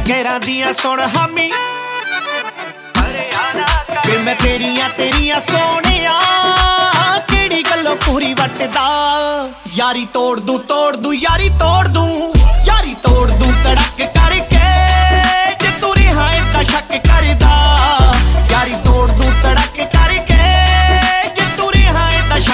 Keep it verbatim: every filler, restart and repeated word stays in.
गैरां दियां सुन हामी वे मैं तेरियां तेरियां सोनिया केड़ी गल्लों पूरी वटदा यारी तोड़ दूं तोड़ दूं यारी तोड़ दूं यारी तोड़ दूं तड़क